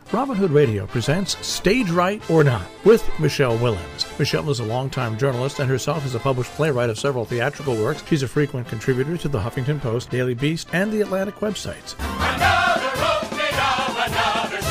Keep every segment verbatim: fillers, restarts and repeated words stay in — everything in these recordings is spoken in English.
Robin Hood Radio presents Stage Right or Not with Michelle Willens. Michelle is a longtime journalist and herself is a published playwright of several theatrical works. She's a frequent contributor to the Huffington Post, Daily Beast, and the Atlantic websites. Another opening of another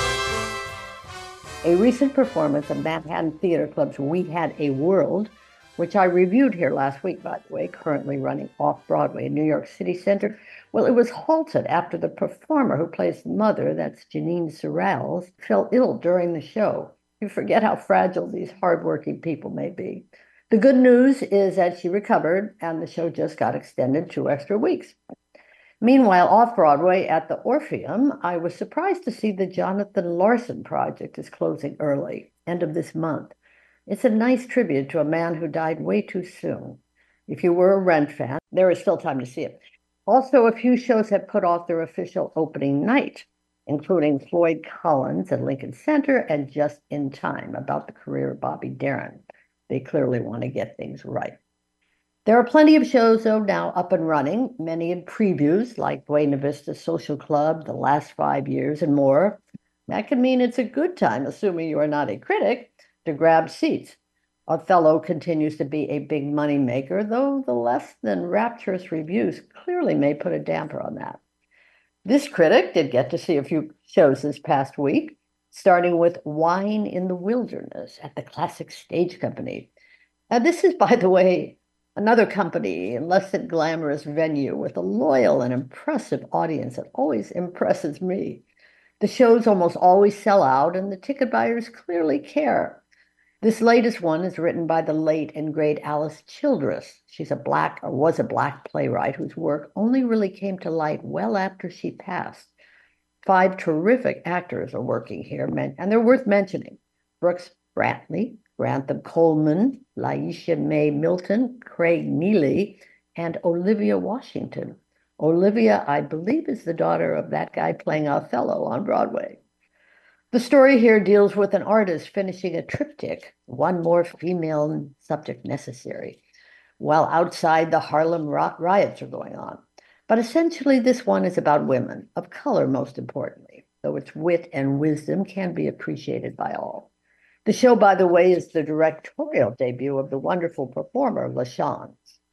show. A recent performance of Manhattan Theater Club's We Had a World, which I reviewed here last week, by the way, currently running off-Broadway in New York City Center. Well, it was halted after the performer who plays the mother, that's Janine Sorrells, fell ill during the show. You forget how fragile these hardworking people may be. The good news is that she recovered, and the show just got extended two extra weeks. Meanwhile, off-Broadway at the Orpheum, I was surprised to see the Jonathan Larson project is closing early, end of this month. It's a nice tribute to a man who died way too soon. If you were a Rent fan, there is still time to see it. Also, a few shows have put off their official opening night, including Floyd Collins at Lincoln Center and Just in Time, about the career of Bobby Darin. They clearly want to get things right. There are plenty of shows, though, now up and running, many in previews, like Buena Vista Social Club, The Last Five Years, and more. That can mean it's a good time, assuming you are not a critic, to grab seats. Othello continues to be a big moneymaker, though the less than rapturous reviews clearly may put a damper on that. This critic did get to see a few shows this past week, starting with Wine in the Wilderness at the Classic Stage Company. Now, this is, by the way, another company in less than glamorous venue with a loyal and impressive audience that always impresses me. The shows almost always sell out, and the ticket buyers clearly care. This latest one is written by the late and great Alice Childress. She's a black, or was a black playwright whose work only really came to light well after she passed. Five terrific actors are working here, and they're worth mentioning. Brooks Brantley, Grantham Coleman, Laisha May Milton, Craig Neely, and Olivia Washington. Olivia, I believe, is the daughter of that guy playing Othello on Broadway. The story here deals with an artist finishing a triptych, One More Female Subject Necessary, while outside the Harlem riots are going on. But essentially, this one is about women, of color most importantly, though its wit and wisdom can be appreciated by all. The show, by the way, is the directorial debut of the wonderful performer, LaChanze.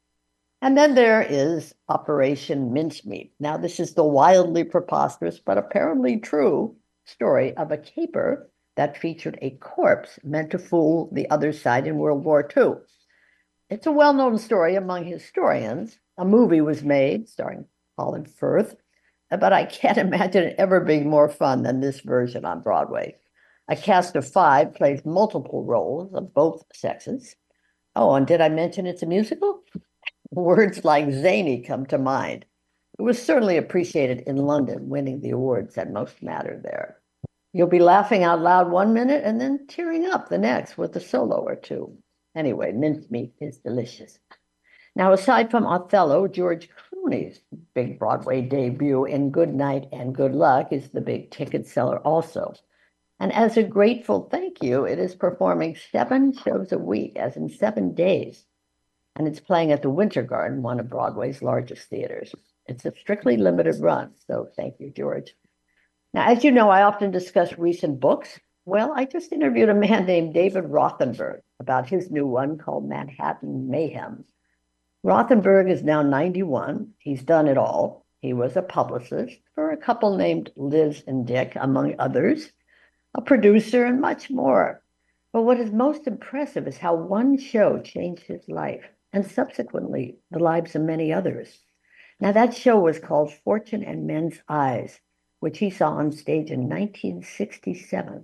And then there is Operation Mincemeat. Now, this is the wildly preposterous, but apparently true, story of a caper that featured a corpse meant to fool the other side in World War Two. It's a well-known story among historians. A movie was made starring Colin Firth, but I can't imagine it ever being more fun than this version on Broadway. A cast of five plays multiple roles of both sexes. Oh, and did I mention it's a musical? Words like zany come to mind. It was certainly appreciated in London, winning the awards that most matter there. You'll be laughing out loud one minute and then tearing up the next with a solo or two. Anyway, mincemeat is delicious. Now, aside from Othello, George Clooney's big Broadway debut in Good Night and Good Luck is the big ticket seller also. And as a grateful thank you, it is performing seven shows a week, as in seven days. And it's playing at the Winter Garden, one of Broadway's largest theaters. It's a strictly limited run, so thank you, George. Now, as you know, I often discuss recent books. Well, I just interviewed a man named David Rothenberg about his new one called Manhattan Mayhem. Rothenberg is now ninety-one. He's done it all. He was a publicist for a couple named Liz and Dick, among others, a producer, and much more. But what is most impressive is how one show changed his life, and subsequently the lives of many others. Now, that show was called Fortune and Men's Eyes, which he saw on stage in nineteen sixty-seven.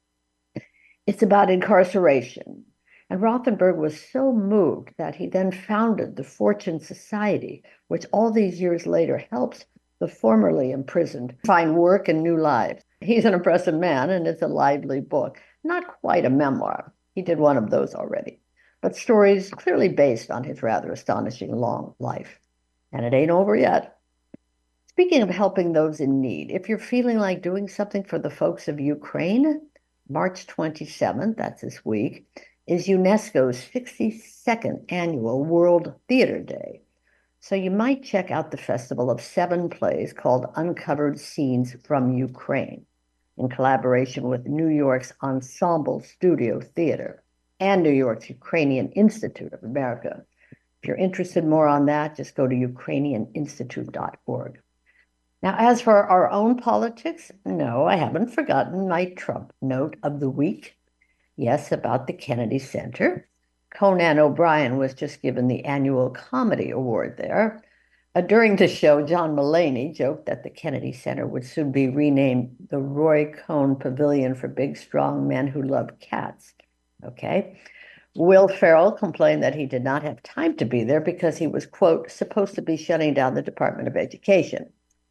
It's about incarceration, and Rothenberg was so moved that he then founded the Fortune Society, which all these years later helps the formerly imprisoned find work and new lives. He's an impressive man, and it's a lively book. Not quite a memoir. He did one of those already, but stories clearly based on his rather astonishing long life. And it ain't over yet. Speaking of helping those in need, if you're feeling like doing something for the folks of Ukraine, March twenty-seventh, that's this week, is UNESCO's sixty-second annual World Theater Day. So you might check out the festival of seven plays called Uncovered Scenes from Ukraine. in collaboration with New York's Ensemble Studio Theater and New York's Ukrainian Institute of America. If you're interested more on that, just go to ukrainian institute dot org. Now, as for our own politics, no, I haven't forgotten my Trump note of the week. Yes, about the Kennedy Center. Conan O'Brien was just given the annual comedy award there. Uh, during the show, John Mulaney joked that the Kennedy Center would soon be renamed the Roy Cohn Pavilion for Big, Strong Men Who Love Cats. Okay. Will Ferrell complained that he did not have time to be there because he was, quote, supposed to be shutting down the Department of Education.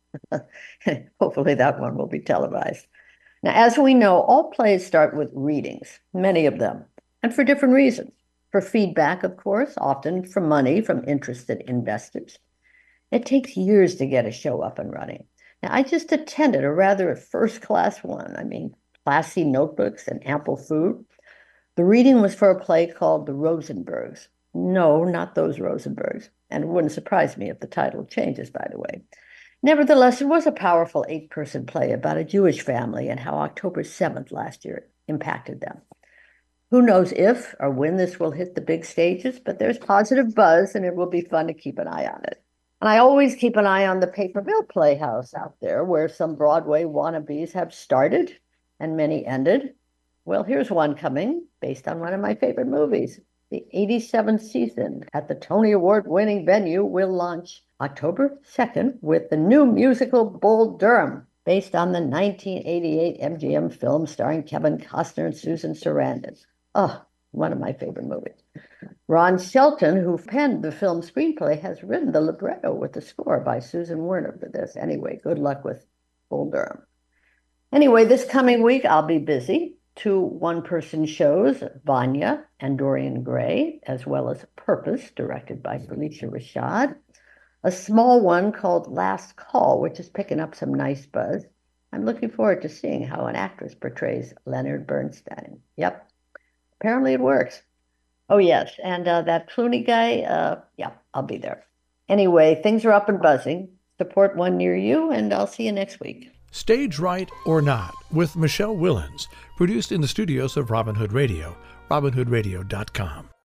Hopefully that one will be televised. Now, as we know, all plays start with readings, many of them, and for different reasons. For feedback, of course, often for money from interested investors. It takes years to get a show up and running. Now, I just attended a rather first-class one. I mean, classy notebooks and ample food. The reading was for a play called The Rosenbergs. No, not those Rosenbergs. And it wouldn't surprise me if the title changes, by the way. Nevertheless, it was a powerful eight-person play about a Jewish family and how October seventh last year impacted them. Who knows if or when this will hit the big stages, but there's positive buzz, and it will be fun to keep an eye on it. And I always keep an eye on the Paper Mill Playhouse out there, where some Broadway wannabes have started and many ended. Well, here's one coming based on one of my favorite movies. The eighty-seventh season at the Tony Award-winning venue will launch October second with the new musical Bull Durham, based on the nineteen eighty-eight M G M film starring Kevin Costner and Susan Sarandon. Oh, one of my favorite movies. Ron Shelton, who penned the film screenplay, has written the libretto with the score by Susan Werner for this. Anyway, good luck with Bull Durham. Anyway, this coming week, I'll be busy. Two one-person shows, Vanya and Dorian Gray, as well as Purpose, directed by Felicia Rashad. A small one called Last Call, which is picking up some nice buzz. I'm looking forward to seeing how an actress portrays Leonard Bernstein. Yep, apparently it works. Oh, yes, and uh, that Clooney guy, uh, yeah, I'll be there. Anyway, things are up and buzzing. Support one near you, and I'll see you next week. Stage Right or Not with Michelle Willens, produced in the studios of Robin Hood Radio, robin hood radio dot com.